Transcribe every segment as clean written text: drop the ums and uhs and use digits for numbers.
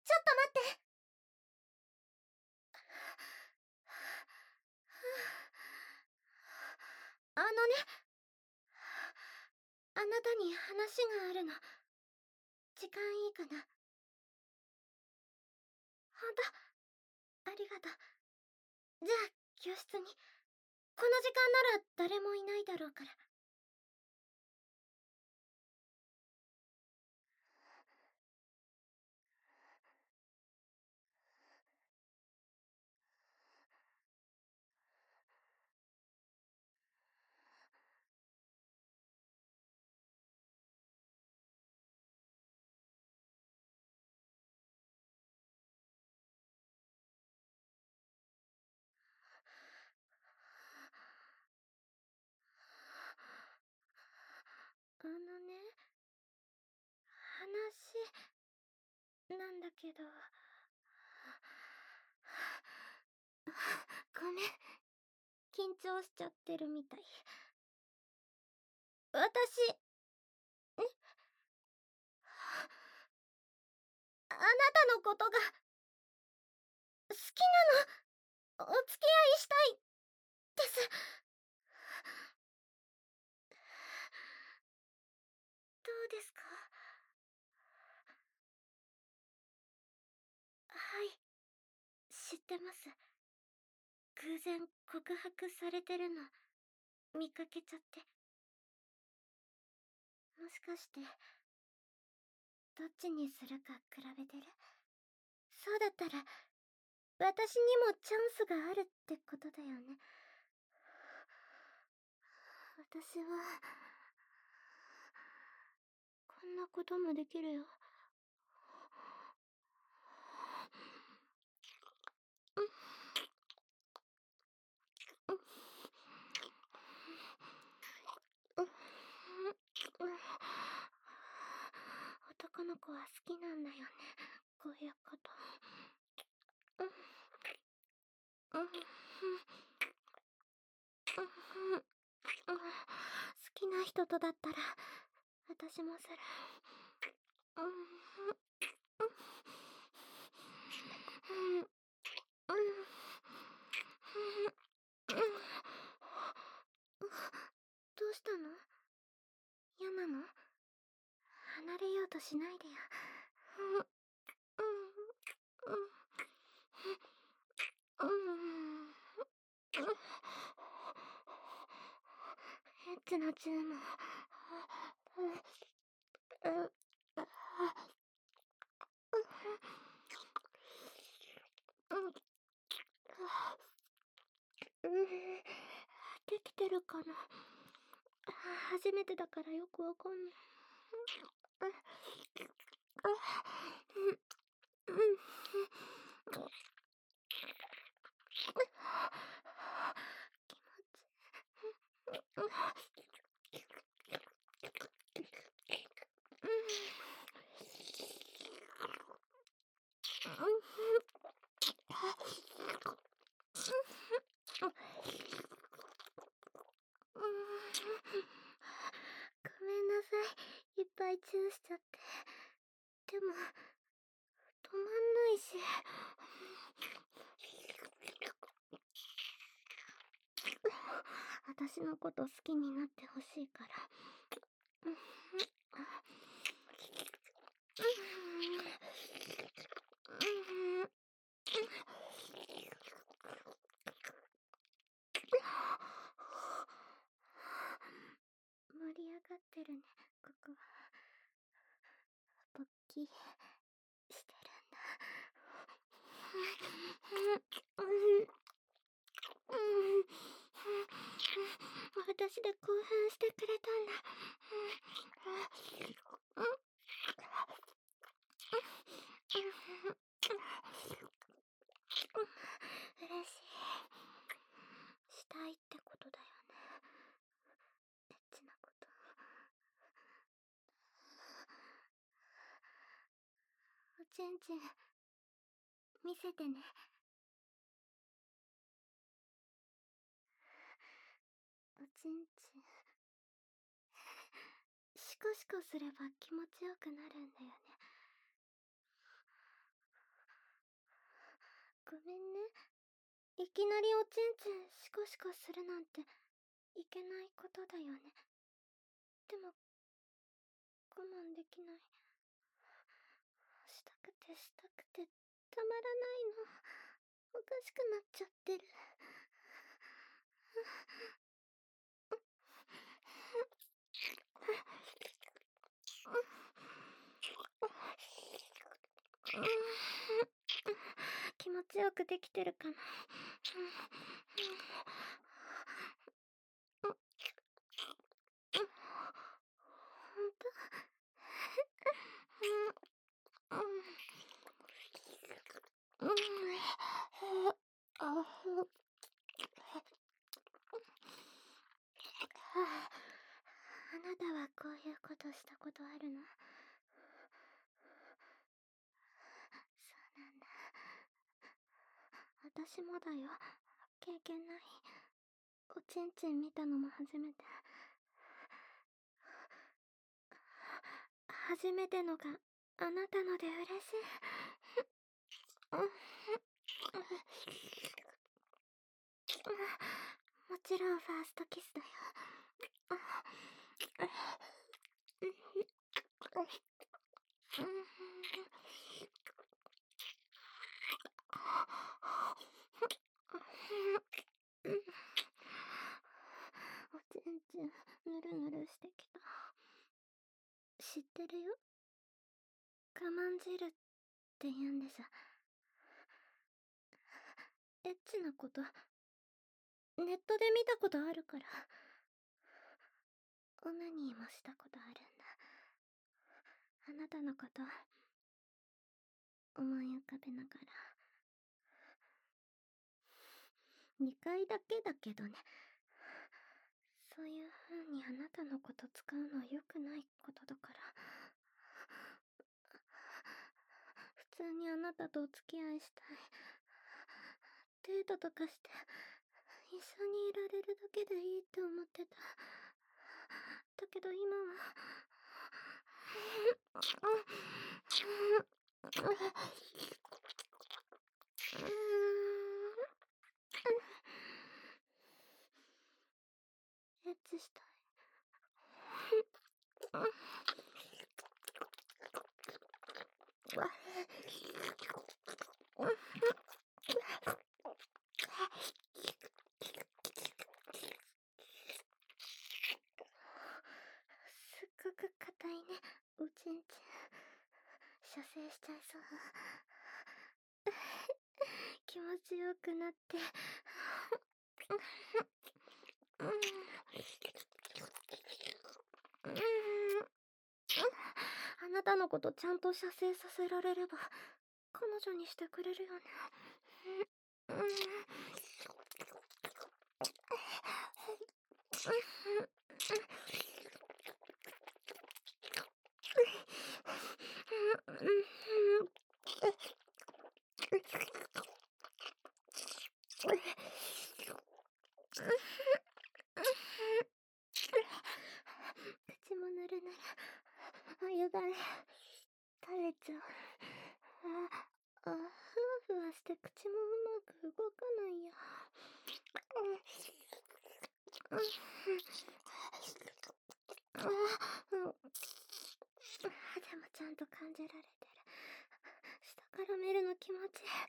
ちょっと待って。あのね、あなたに話があるの。時間いいかな？ほんと？ありがとう。じゃあ、教室に。この時間なら誰もいないだろうから。あのね、話なんだけど。ごめん。緊張しちゃってるみたい。私、あなたのことが好きなの。お付き合いしたいです。どうですか？はい、知ってます。偶然告白されてるの見かけちゃって。もしかしてどっちにするか比べてる？そうだったら私にもチャンスがあるってことだよね。私はこんなこともできるよ。男の子は好きなんだよね、こういうこと。好きな人とだったら私もする。どうしたの？嫌なの？離れようとしないでよ。エッチなチューも。できてるかな？初めてだからよくわかんない。ごめんなさい、いっぱいチューしちゃって。でも止まんないし。私のこと好きになってほしいから。盛り上がってるね、ここ。勃起してるんだ。私で興奮してくれたんだ。嬉しい。したいってことだよね。エッチなこと。おちんちん見せてね。おちんちんシコシコすれば気持ちよくなるんだよね。 ごめんね。いきなりおちんちんシコシコするなんていけないことだよね。でも我慢できない。したくてしたくてたまらないの。おかしくなっちゃってる。気持ちよくできてるかな。ほんと？あなたはこういうことしたことあるの？そうなんだ。私もだよ。経験ない。おちんちん見たのも初めて。初めてのがあなたので嬉しい。もちろんファーストキスだよ。おちんちんぬるぬるしてきた。知ってるよ。我慢汁って言うんです。エッチなことネットで見たことあるから。オナニーもしたことあるんだ。あなたのこと思い浮かべながら。2回だけだけどね。そういう風にあなたのこと使うのは良くないことだから。普通にあなたとお付き合いしたい。デートとかして一緒にいられるだけでいいって思ってた。だけど今はエッチしたい。すっごく硬いね、おちんちん。射精しちゃいそう。気持ちよくなって。あなたのことちゃんと射精させられれば彼女にしてくれるよね。口もぬるぬる。あ、やばい。垂れちゃう。ふわふわして口もうまく動かないや。でもちゃんと感じられてる。下から見るの気持ちいい。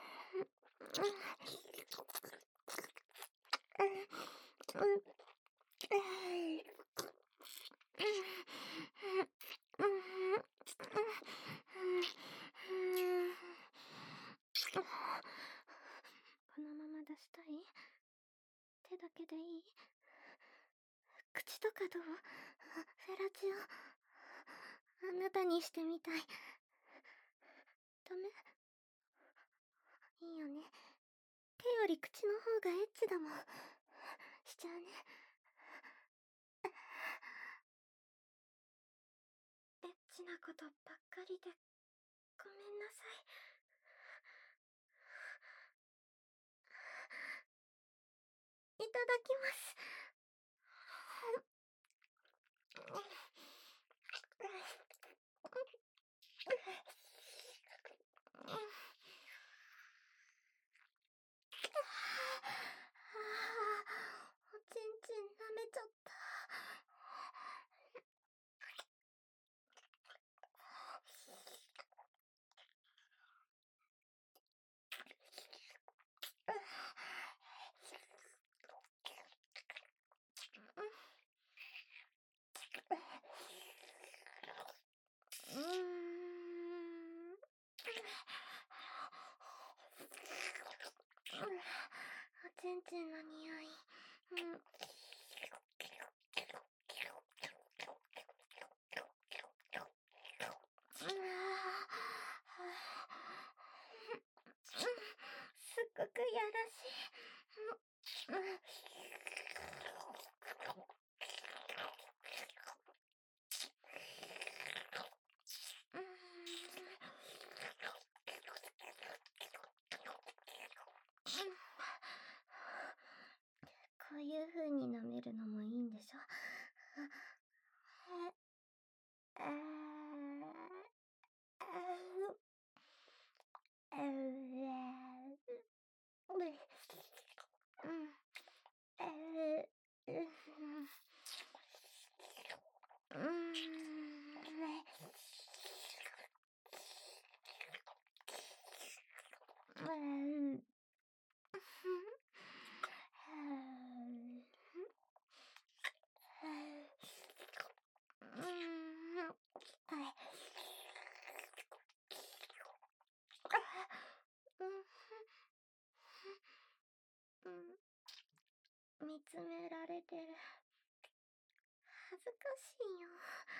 このまま出したい？手だけでいい？口とかどう？フェラチオ。あなたにしてみたい。ダメ？いいよね。手より口の方がエッチだもん。しちゃうね。エッチなことばっかりでごめんなさい。いただきます。 ちんちんの匂い。すっごくやらしい。こういう風に舐めるのもいいんでしょ？見つめられてる。恥ずかしいよ。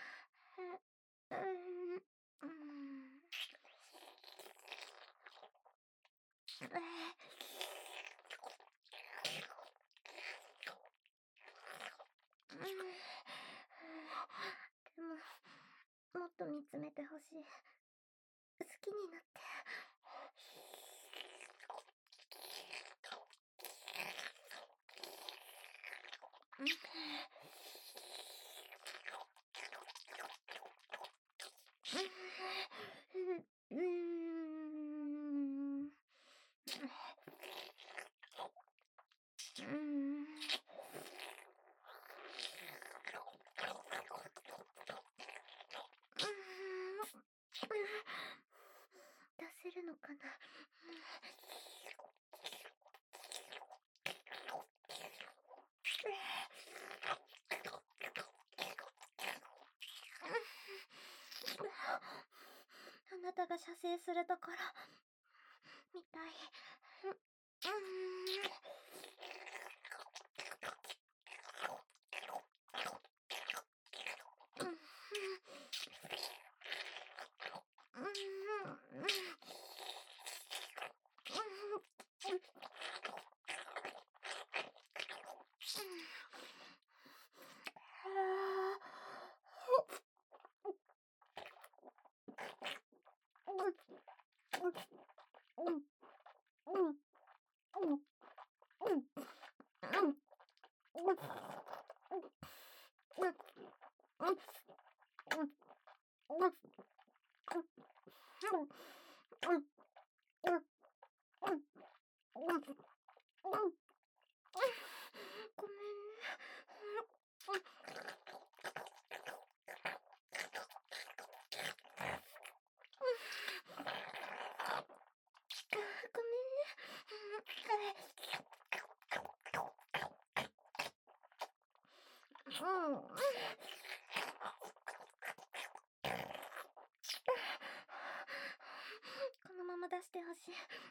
でも、もっと見つめてほしい。好きになって。出せるのかな？あなたが射精するところ、みたい。ごめんね。ごめんね。このまま出してほしい。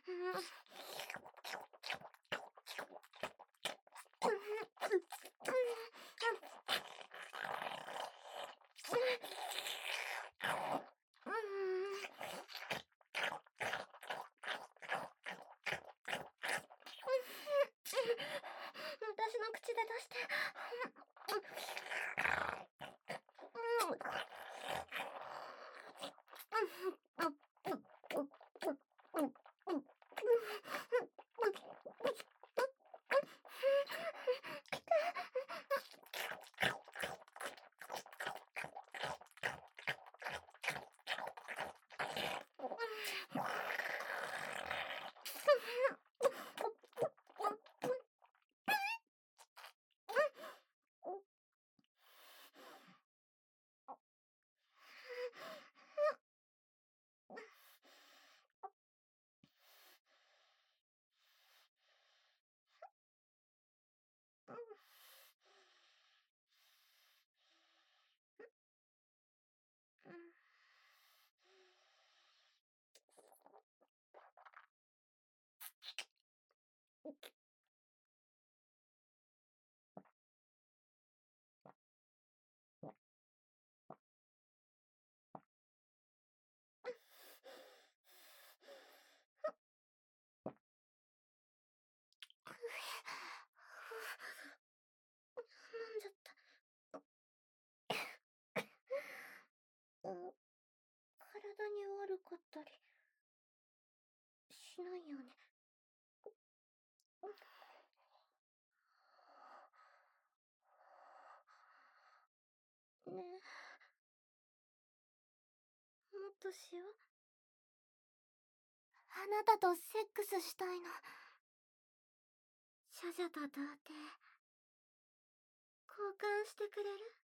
私の口で出して。 かったりしないよね。ねえ、もっとしよう。あなたとセックスしたいの。シャジャと童貞交換してくれる？